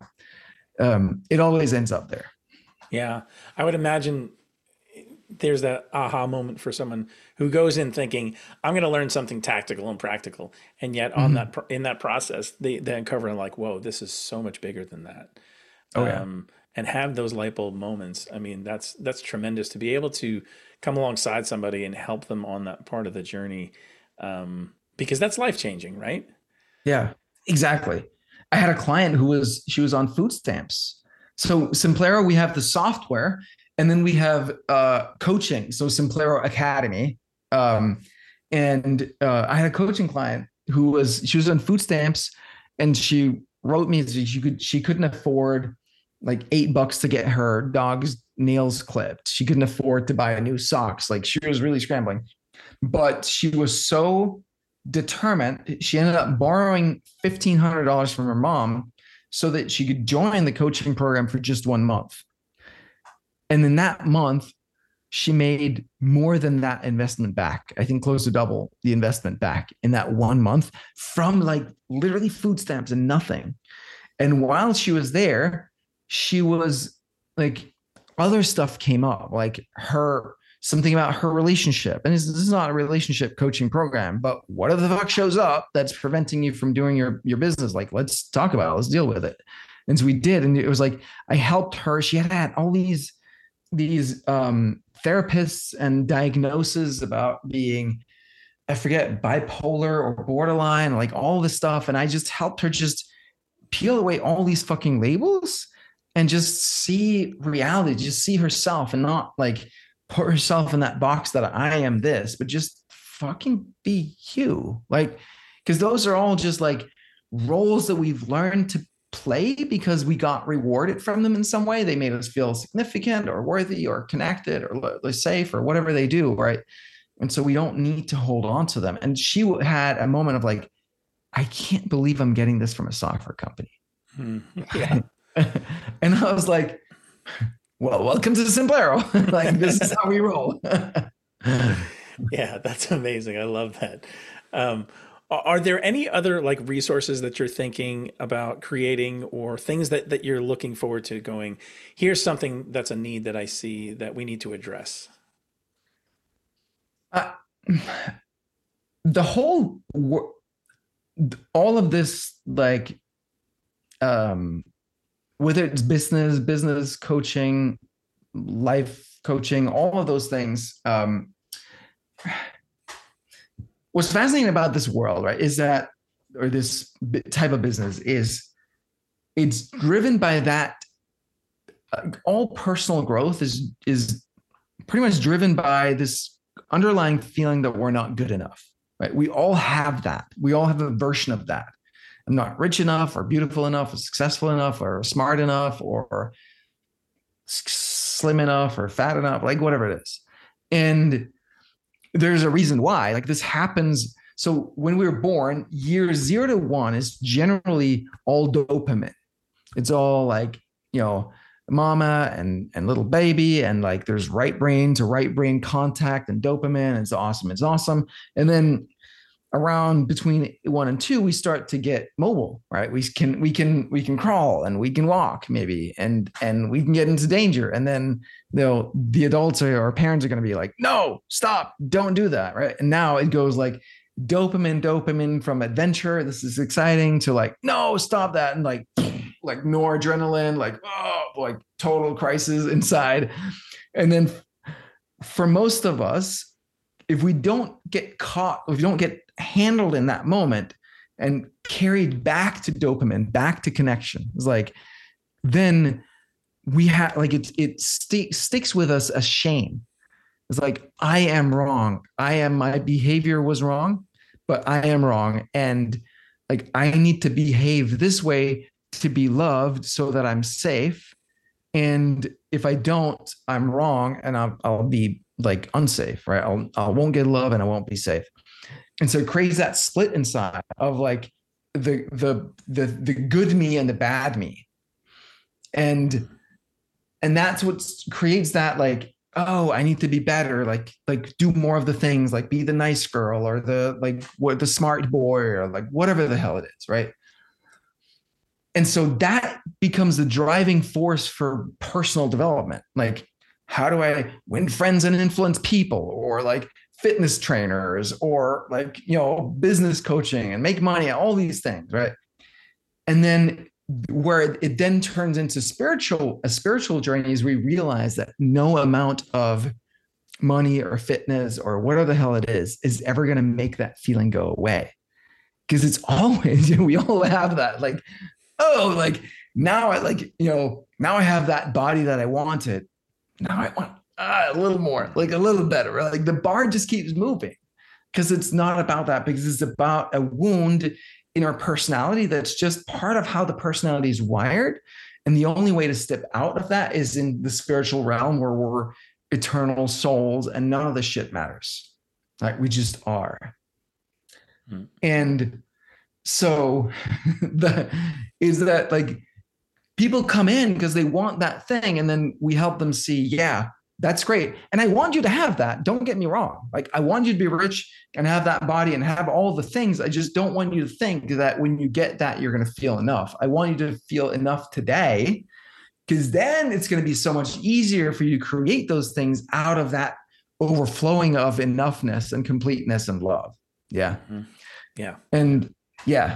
um, it always ends up there. Yeah. I would imagine there's that aha moment for someone who goes in thinking, I'm going to learn something tactical and practical. And yet on mm-hmm. that, in that process, they, they uncover like, whoa, this is so much bigger than that. Oh, yeah. Um, and have those light bulb moments. I mean, that's, that's tremendous to be able to come alongside somebody and help them on that part of the journey. Um, because that's life-changing, right? Yeah. Exactly. I had a client who was, she was on food stamps. So Simplero, we have the software, and then we have uh, coaching. So Simplero Academy. Um, and uh, I had a coaching client who was, she was on food stamps, and she wrote me that she could, she couldn't afford like eight bucks to get her dog's nails clipped. She couldn't afford to buy new socks. Like she was really scrambling, but she was so determined. She ended up borrowing fifteen hundred dollars from her mom so that she could join the coaching program for just one month. And in that month, she made more than that investment back. I think close to double the investment back in that one month from like literally food stamps and nothing. And while she was there, she was like, other stuff came up, like her something about her relationship. And this, this is not a relationship coaching program, but what the fuck shows up that's preventing you from doing your, your business? Like, let's talk about it. Let's deal with it. And so we did. And it was like, I helped her. She had had all these, these um, therapists and diagnoses about being, I forget, bipolar or borderline, like all this stuff. And I just helped her just peel away all these fucking labels and just see reality, just see herself, and not like put herself in that box that I am this, but just fucking be you. Like, because those are all just like roles that we've learned to play because we got rewarded from them in some way. They made us feel significant or worthy or connected or safe or whatever they do, right? And so we don't need to hold on to them. And she had a moment of like, I can't believe I'm getting this from a software company. Mm-hmm. Yeah. And I was like, well, welcome to Simplero. Like, this is how we roll. Yeah, that's amazing. I love that. Um, are there any other like resources that you're thinking about creating, or things that, that you're looking forward to going, here's something that's a need that I see that we need to address? Uh, the whole, all of this, like, um, whether it's business, business coaching, life coaching, all of those things. Um, what's fascinating about this world, right, is that, or this type of business is, it's driven by that. Uh, all personal growth is is pretty much driven by this underlying feeling that we're not good enough, right? We all have that. We all have a version of that. I'm not rich enough, or beautiful enough, or successful enough, or smart enough, or slim enough, or fat enough, like whatever it is. And there's a reason why. Like, this happens. So when we were born, year zero to one is generally all dopamine. It's all like, you know, mama and, and little baby, and like there's right brain to right brain contact and dopamine. It's awesome. It's awesome. And then around between one and two, we start to get mobile, right? We can, we can, we can crawl, and we can walk maybe, and, and we can get into danger. And then, you know, the adults or our parents are going to be like, no, stop, don't do that. Right. And now it goes like dopamine, dopamine from adventure. This is exciting, to like, no, stop that. And like, like noradrenaline, like, oh, like total crisis inside. And then for most of us, if we don't get caught, if we don't get handled in that moment and carried back to dopamine, back to connection, it's like, then we have like, it, it st- sticks with us as shame. It's like, I am wrong. I am, my behavior was wrong, but I am wrong. And like, I need to behave this way to be loved so that I'm safe. And if I don't, I'm wrong, and I'll, I'll be like unsafe, right? I'll, I won't get love, and I won't be safe. And so it creates that split inside of like the, the, the, the good me and the bad me. And, and that's what creates that, like, oh, I need to be better. Like, like do more of the things, like be the nice girl, or the, like what the smart boy, or like whatever the hell it is. Right. And so that becomes the driving force for personal development. Like, how do I win friends and influence people, or like fitness trainers, or like, you know, business coaching and make money, all these things. Right. And then where it then turns into spiritual, a spiritual journey, is we realize that no amount of money or fitness or whatever the hell it is, is ever going to make that feeling go away. Because it's always, we all have that, like, oh, like now I like, you know, now I have that body that I wanted. Now I want ah, a little more, like a little better. Right? Like the bar just keeps moving, because it's not about that, because it's about a wound in our personality that's just part of how the personality is wired. And the only way to step out of that is in the spiritual realm, where we're eternal souls and none of the shit matters. Like, we just are. Hmm. And so the is that like people come in because they want that thing, and then we help them see, yeah, that's great. And I want you to have that. Don't get me wrong. Like, I want you to be rich and have that body and have all the things. I just don't want you to think that when you get that, you're going to feel enough. I want you to feel enough today, because then it's going to be so much easier for you to create those things out of that overflowing of enoughness and completeness and love. Yeah. Mm-hmm. Yeah. And yeah.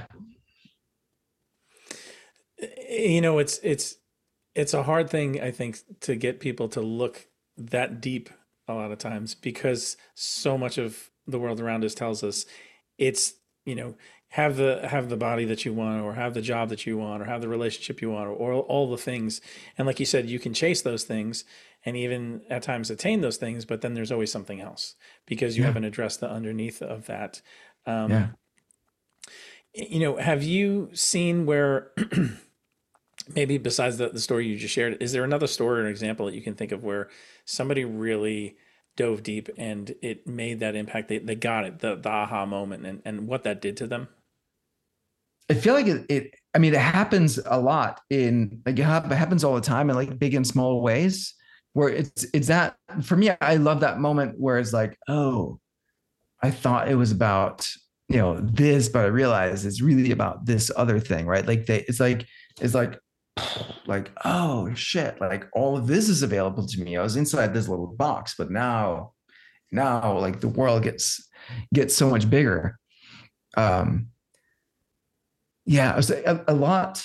You know, it's, it's, it's a hard thing, I think, to get people to look that deep a lot of times, because so much of the world around us tells us it's, you know, have the have the body that you want, or have the job that you want, or have the relationship you want, or, or all the things. And like you said, you can chase those things and even at times attain those things, but then there's always something else because you Yeah. haven't addressed the underneath of that. Um, Yeah. You know, have you seen where maybe besides the, the story you just shared, is there another story or an example that you can think of where somebody really dove deep and it made that impact? They, they got it, the, the aha moment, and, and what that did to them? I feel like it, it, I mean, it happens a lot in like, it hap- it happens all the time in like big and small ways where it's, it's that for me, I love that moment where it's like, oh, I thought it was about, you know, this, but I realized it's really about this other thing, right? Like they, it's like, it's like, like, oh shit, like all of this is available to me. I was inside this little box, but now, now like the world gets, gets so much bigger. Um, Yeah, I was a, a lot.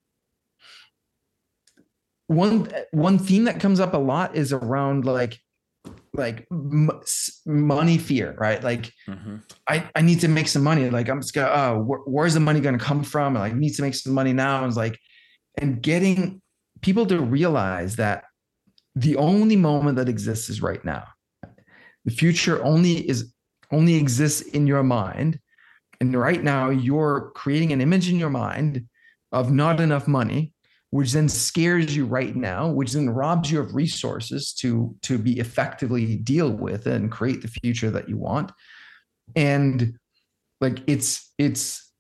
One one theme that comes up a lot is around like like m- money fear, right? Like Mm-hmm. I I need to make some money. Like I'm just gonna, oh, wh- where's the money going to come from? Like I need to make some money now. And it's like, and getting people to realize that the only moment that exists is right now. The future only is only exists in your mind. And right now, you're creating an image in your mind of not enough money, which then scares you right now, which then robs you of resources to, to be effectively deal with and create the future that you want. And like it's it's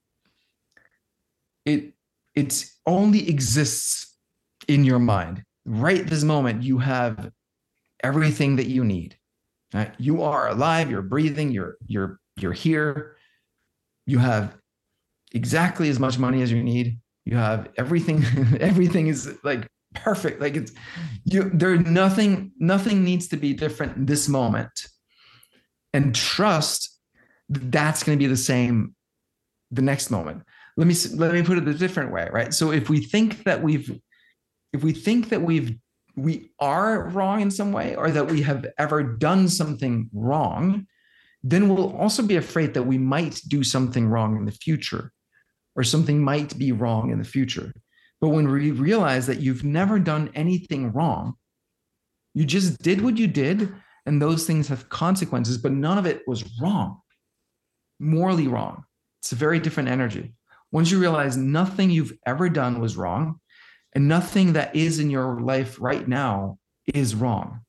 it it's only exists in your mind. Right this moment, you have everything that you need. Right? You are alive, you're breathing, you're you're you're here. You have exactly as much money as you need. You have everything. Everything is like perfect. Like it's you. There nothing. Nothing needs to be different in this moment. And trust that's going to be the same the next moment. Let me let me put it a different way, right? So if we think that we've, if we think that we've we are wrong in some way, or that we have ever done something wrong, then we'll also be afraid that we might do something wrong in the future, or something might be wrong in the future. But when we realize that you've never done anything wrong, you just did what you did, and those things have consequences, but none of it was wrong, morally wrong. It's a very different energy. Once you realize nothing you've ever done was wrong, and nothing that is in your life right now is wrong,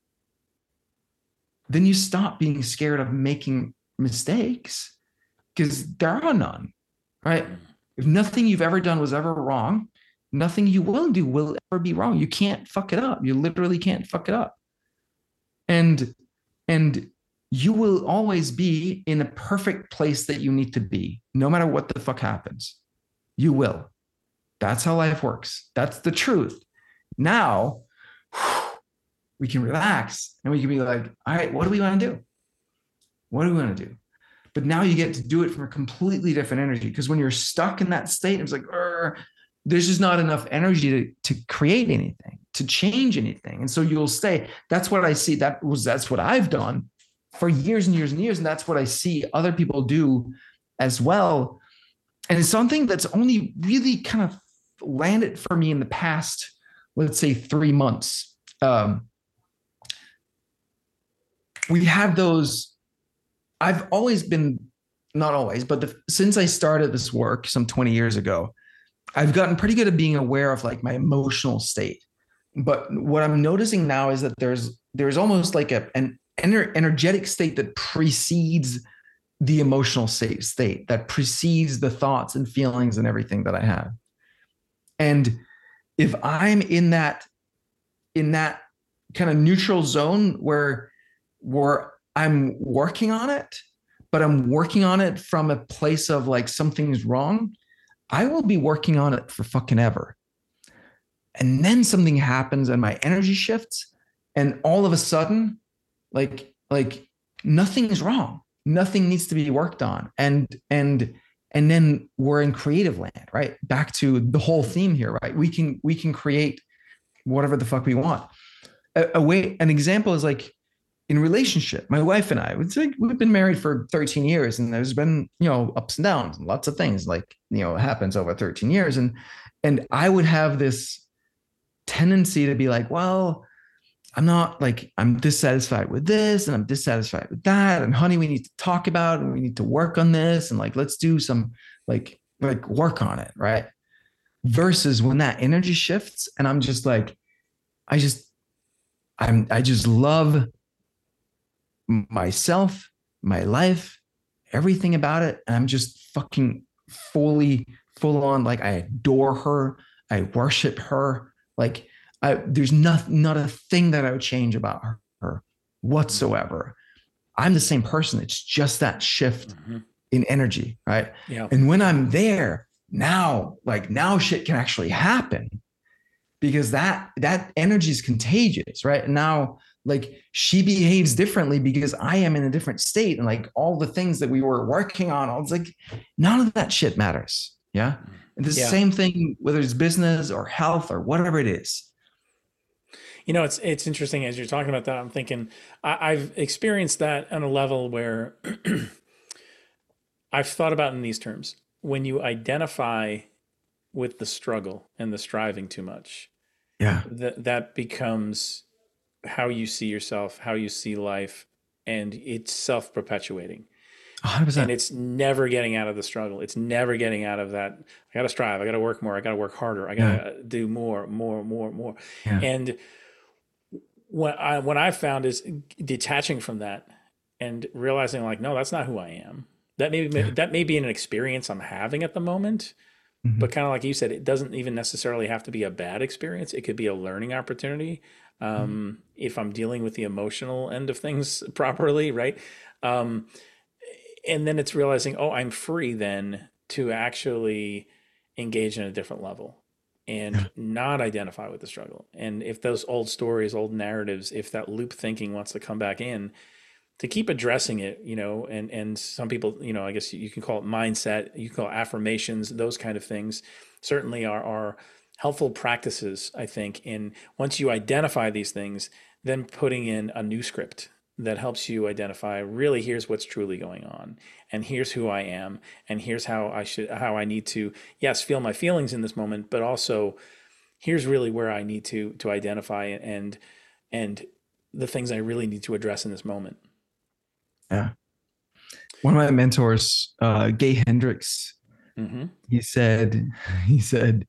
then you stop being scared of making mistakes, because there are none, right? If nothing you've ever done was ever wrong, nothing you will do will ever be wrong. You can't fuck it up. You literally can't fuck it up. And, and you will always be in a perfect place that you need to be, no matter what the fuck happens. You will. That's how life works. That's the truth. Now, we can relax and we can be like, all right, what do we want to do? What do we want to do? But now you get to do it from a completely different energy. Because when you're stuck in that state, it's like, there's just not enough energy to, to create anything, to change anything. And so you'll stay. That's what I see. That was, that's what I've done for years and years and years. And that's what I see other people do as well. And it's something that's only really kind of landed for me in the past, let's say three months. Um, we have those, I've always been, not always, but the, since I started this work some twenty years ago, I've gotten pretty good at being aware of like my emotional state. But what I'm noticing now is that there's, there's almost like a, an ener- energetic state that precedes the emotional state, state that precedes the thoughts and feelings and everything that I have. And if I'm in that, in that kind of neutral zone where, where I'm working on it, but I'm working on it from a place of like something's wrong, I will be working on it for fucking ever. And then something happens and my energy shifts, and all of a sudden, like, like nothing is wrong. Nothing needs to be worked on. And, and, and then we're in creative land, right? Back to the whole theme here, right? We can, we can create whatever the fuck we want. A, a way, an example is like in relationship, my wife and I, it's like we've been married for thirteen years, and there's been, you know, ups and downs and lots of things like, you know, it happens over thirteen years. And, and I would have this tendency to be like, well, I'm not like, I'm dissatisfied with this and I'm dissatisfied with that. And honey, we need to talk about, and we need to work on this. And like, let's do some like, like work on it. Right. Versus when that energy shifts and I'm just like, I just, I'm, I just love myself, my life, everything about it. And I'm just fucking fully, full on. Like I adore her. I worship her. Like, I, there's not, not a thing that I would change about her, her whatsoever. I'm the same person. It's just that shift mm-hmm. in energy, right? Yeah. And when I'm there now, like now shit can actually happen because that, that energy is contagious, right? And now like she behaves differently because I am in a different state, and like all the things that we were working on, I was like, none of that shit matters. Yeah. And the yeah. same thing, whether it's business or health or whatever it is. You know, it's it's interesting as you're talking about that. I'm thinking I, I've experienced that on a level where I've thought about in these terms. When you identify with the struggle and the striving too much, yeah, that that becomes how you see yourself, how you see life, and it's self-perpetuating. one hundred percent. And it's never getting out of the struggle. It's never getting out of that. I got to strive. I got to work more. I got to work harder. I got to yeah. do more, more, more, more. Yeah. And what I what I found is detaching from that and realizing like, no, that's not who I am. That may be, yeah. that may be an experience I'm having at the moment, mm-hmm. but kind of like you said, it doesn't even necessarily have to be a bad experience. It could be a learning opportunity. Um, mm-hmm. If I'm dealing with the emotional end of things properly, right? Um, and then it's realizing, oh, I'm free then to actually engage in a different level and yeah. not identify with the struggle. And if those old stories, old narratives, if that loop thinking wants to come back in, to keep addressing it, you know, and, and some people, you know, I guess you can call it mindset, you can call it affirmations, those kind of things certainly are, are helpful practices, I think. And once you identify these things, then putting in a new script that helps you identify really here's what's truly going on, and here's who I am, and here's how I should, how I need to, yes, feel my feelings in this moment, but also here's really where I need to, to identify and, and the things I really need to address in this moment. Yeah. One of my mentors, uh, Gay Hendricks, mm-hmm. he said, he said,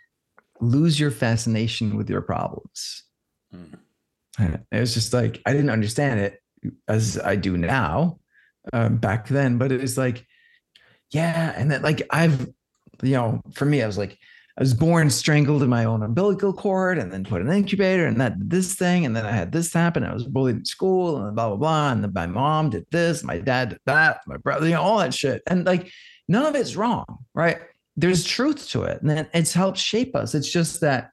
lose your fascination with your problems. Mm. And it was just like, I didn't understand it as I do now, um, back then, but it was like, yeah. And then like, I've, you know, for me, I was like, I was born strangled in my own umbilical cord and then put in an incubator and that this thing. And then I had this happen. I was bullied in school and blah, blah, blah. And then my mom did this, my dad did that, my brother, you know, all that shit. And like, none of it's wrong, right? There's truth to it. And then it's helped shape us. It's just that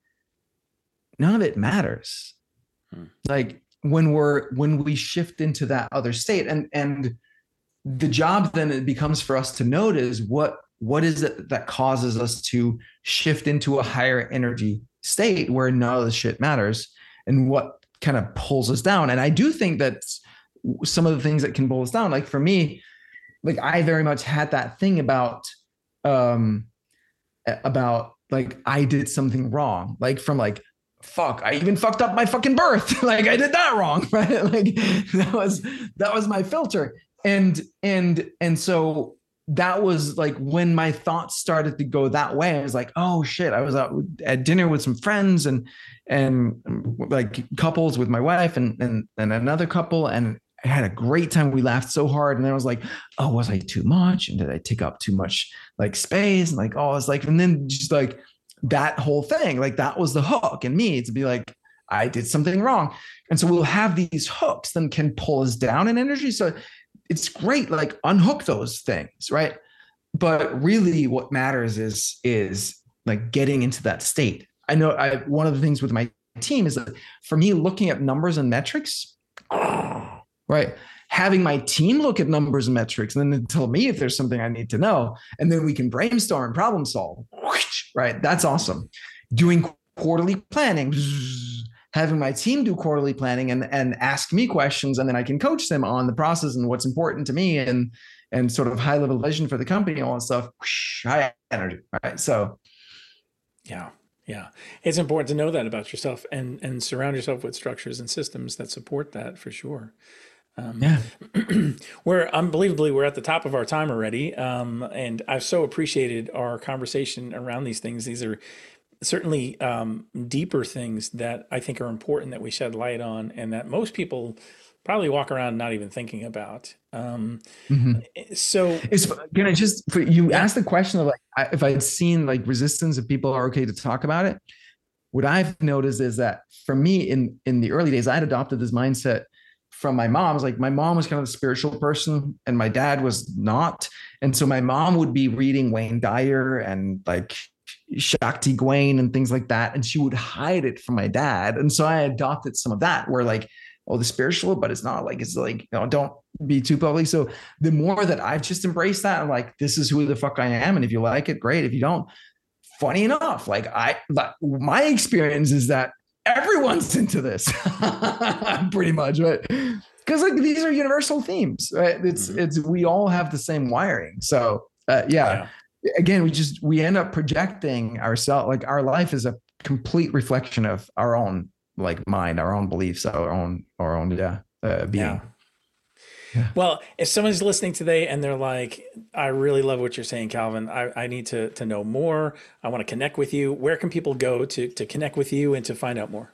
none of it matters. Hmm. Like when we're, when we shift into that other state, and, and the job then it becomes for us to notice what, what is it that causes us to shift into a higher energy state where none of the shit matters, and what kind of pulls us down. And I do think that some of the things that can pull us down, like for me, like I very much had that thing about, um, about like, I did something wrong, like from like, fuck, I even fucked up my fucking birth. Like I did that wrong. Right. Like that was, that was my filter. And, and, and so that was like when my thoughts started to go that way. I was like, oh shit. I was out at dinner with some friends and, and like couples with my wife and, and, and another couple. And I had a great time. We laughed so hard. And then I was like, oh, was I too much? And did I take up too much like space? And like, oh, it's like, and then just like that whole thing, like that was the hook in me to be like, I did something wrong. And so we'll have these hooks that can pull us down in energy. So it's great, like unhook those things, right? But really what matters is, is like getting into that state. I know I, one of the things with my team is that for me, looking at numbers and metrics, oh, right? Having my team look at numbers and metrics and then tell me if there's something I need to know. And then we can brainstorm and problem solve, right? That's awesome. Doing quarterly planning, having my team do quarterly planning and, and ask me questions, and then I can coach them on the process and what's important to me and, and sort of high level vision for the company and all that stuff. High energy, right? So, yeah. Yeah. It's important to know that about yourself and, and surround yourself with structures and systems that support that for sure. Um, yeah. We're unbelievably, we're at the top of our time already. Um, and I've so appreciated our conversation around these things. These are certainly um, deeper things that I think are important that we shed light on and that most people probably walk around not even thinking about. Um, mm-hmm. So it's, can I just, for, you yeah. asked the question of like, I, if I'd seen like resistance, if people are okay to talk about it, what I've noticed is that for me in, in the early days, I had adopted this mindset from my mom. I was like, my mom was kind of a spiritual person and my dad was not. And so my mom would be reading Wayne Dyer and like Shakti Gawain and things like that. And she would hide it from my dad. And so I adopted some of that where like, oh, the spiritual, but it's not like, it's like, you know, don't be too public. So the more that I've just embraced that, I'm like, this is who the fuck I am. And if you like it, great. If you don't, funny enough, like I, my experience is that everyone's into this pretty much, right? Because like these are universal themes, right? It's, mm-hmm. it's, we all have the same wiring. So uh, yeah. yeah, again, we just, we end up projecting ourselves, like our life is a complete reflection of our own like mind, our own beliefs, our own, our own, yeah, uh, being. Yeah. Yeah. Well, if someone's listening today and they're like, I really love what you're saying, Calvin, I, I need to, to know more. I want to connect with you. Where can people go to, to connect with you and to find out more?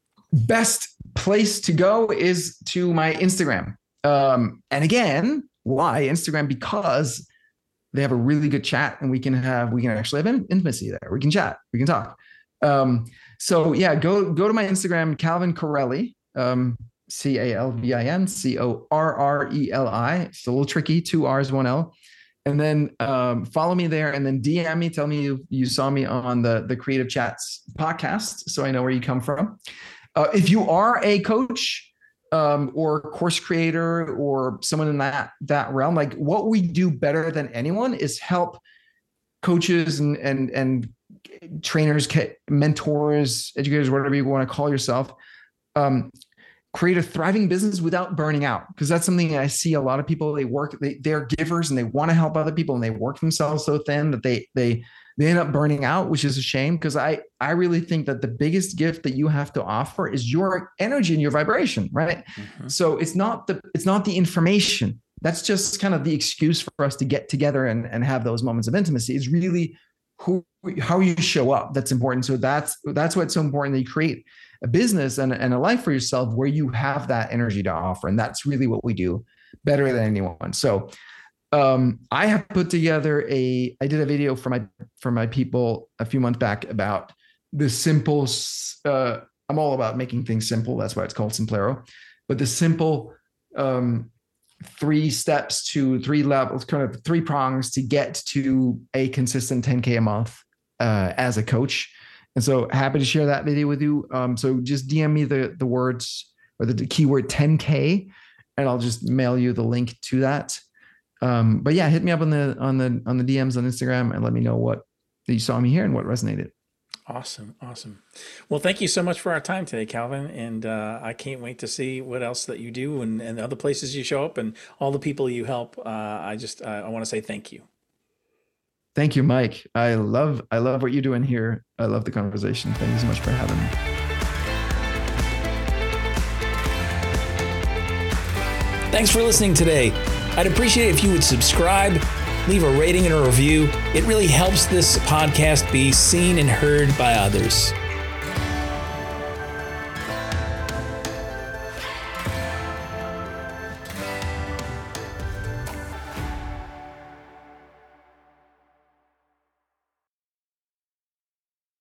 Best place to go is to my Instagram. Um, and again, why Instagram? Because they have a really good chat and we can have, we can actually have intimacy there. We can chat, we can talk. Um, So yeah, go go to my Instagram, Calvin Corelli, um, C A L V I N C O R R E L I. It's a little tricky, two R's, one L. And then um, follow me there and then D M me, tell me you, you saw me on the, the Creative Chats podcast so I know where you come from. Uh, if you are a coach um, or course creator or someone in that, that realm, like what we do better than anyone is help coaches and and and trainers, mentors, educators, whatever you want to call yourself, um, create a thriving business without burning out. Because that's something I see a lot of people, they work, they, they're givers and they want to help other people and they work themselves so thin that they, they, they end up burning out, which is a shame. Because I, I really think that the biggest gift that you have to offer is your energy and your vibration, right? Mm-hmm. So it's not the, it's not the information. That's just kind of the excuse for us to get together and, and have those moments of intimacy. It's really who, how you show up. That's important. So that's, that's why it's so important that you create a business and, and a life for yourself where you have that energy to offer. And that's really what we do better than anyone. So um, I have put together a, I did a video for my, for my people a few months back about the simple, uh, I'm all about making things simple. That's why it's called Simplero, but the simple, um, three steps to three levels, kind of three prongs to get to a consistent ten K a month uh, as a coach. And so happy to share that video with you. Um, so just D M me the, the words or the keyword ten K and I'll just mail you the link to that. Um, but yeah, hit me up on the, on the, on the D Ms on Instagram and let me know what you saw me here and what resonated. Awesome. Awesome. Well, thank you so much for our time today, Calvin. And uh, I can't wait to see what else that you do and, and other places you show up and all the people you help. Uh, I just, uh, I want to say thank you. Thank you, Mike. I love, I love what you're doing here. I love the conversation. Thank you so much for having me. Thanks for listening today. I'd appreciate it if you would subscribe, leave a rating and a review. It really helps this podcast be seen and heard by others.